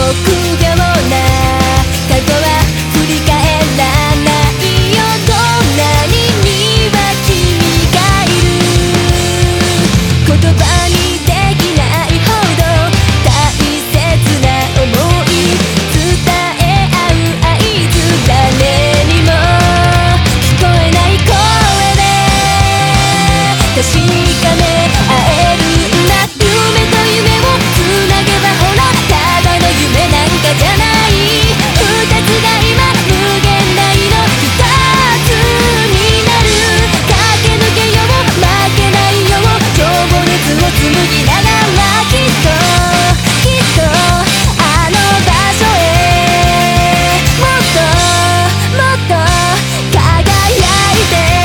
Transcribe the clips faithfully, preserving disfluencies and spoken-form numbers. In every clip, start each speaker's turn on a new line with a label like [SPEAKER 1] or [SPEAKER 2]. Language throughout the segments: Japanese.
[SPEAKER 1] 臆病な過去は振り返らないよ。どんなにには君がいる。言葉にできないほど大切な想い伝え合う合図。誰にも聞こえない声で確かめ合えるんだ。夢と夢をつなげばほらただの夢なんかじゃない。二つが今無限大の一つになる。駆け抜けよう負けないよう情熱を紡ぎながらきっときっとあの場所へもっともっと輝いて。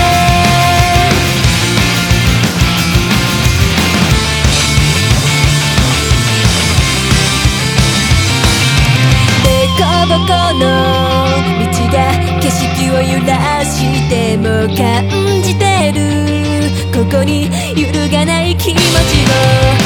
[SPEAKER 1] でこぼこの道が景色を揺らしても感じてる。ここに揺るがない気持ちを